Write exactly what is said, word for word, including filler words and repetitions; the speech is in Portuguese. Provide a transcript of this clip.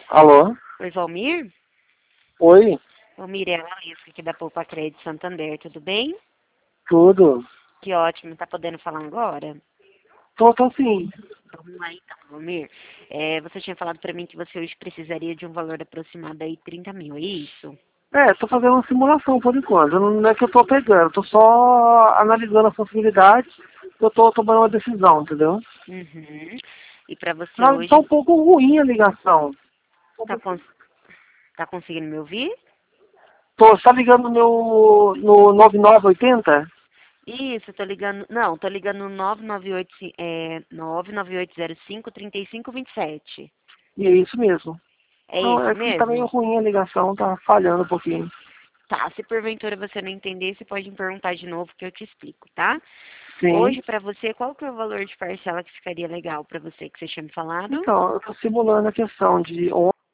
Alô? Oi, Valmir? Oi? Valmir, é a Larissa aqui da Poupa Crédito Santander, tudo bem? Tudo? Que ótimo, tá podendo falar agora? Tô, tô sim. Vamos lá então, Valmir. É, você tinha falado pra mim que você hoje precisaria de um valor aproximado aí trinta mil, é isso? É, tô fazendo uma simulação por enquanto. Não é que eu tô pegando, tô só analisando as possibilidades. Eu tô tomando uma decisão, entendeu? Uhum. E pra você Tá, tá um hoje, pouco ruim a ligação. tá, cons tá conseguindo me ouvir? Tô, você tá ligando no meu no nove nove oitenta? Isso, tô ligando, não, tô ligando no nove nove oito, é, nove nove oito zero cinco, três cinco dois sete. E é isso mesmo. É Não, esse é que tá meio mesmo? ruim a ligação, tá falhando um pouquinho. Tá, se porventura você não entender, você pode me perguntar de novo que eu te explico, tá? Sim. Hoje, pra você, qual que é o valor de parcela que ficaria legal pra você, que você tinha me falado? Então, eu tô simulando a questão de